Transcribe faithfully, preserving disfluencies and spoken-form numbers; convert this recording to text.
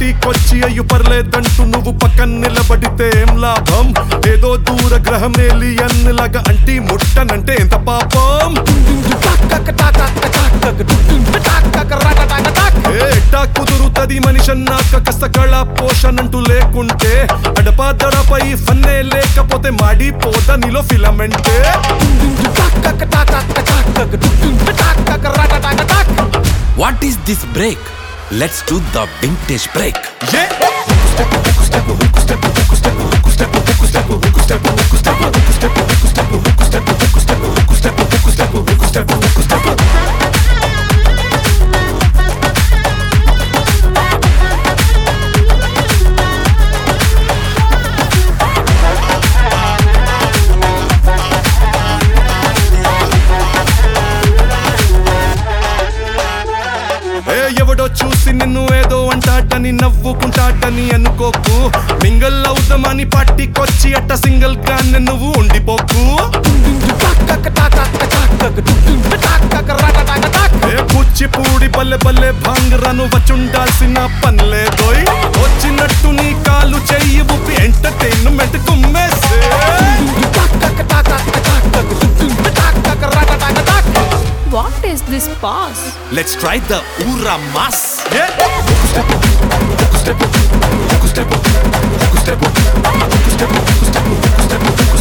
పార్టీకొచ్చి అయ్యు పర్లేదంటూ నువ్వు పక్కన నిలబడితే ఏం లాభం? ఏదో దూర గ్రహం ఏలియన్ లాగా అంటి ముట్టనంటే ఎంత పాపం? ఏటా కుదురుతది మనిషన్నాక కష్ట కళ పోషణంటూ లేకుంటే అడపాదడపై ఫన్నే లేకపోతే మాడిపోదా నీలో ఫిలమెంటే. What is this break? Let's do the vintage break. Yeah. ఎవడో చూసి నిన్ను ఏదో అంటాటని నవ్వుకుంటాటని అనుకోకు. మింగల్ అవుదామని పార్టీకొచ్చి అట్ట సింగిల్ గా నువ్వు ఉండిపోకు. కూచిపూడి బల్లె బల్లె భాంగరాను వచ్చుండాల్సిన పనిలేదోయ్. వచ్చినట్టు నీ కాలు చెయ్యి ఊపి ఎంటర్టైన్మెంట్ కుమ్మేసే. What is this pass? Let's try the Ura Mas. Yeah. Step, step, step, step, step, step, step, step, step, step, step, step, step, step,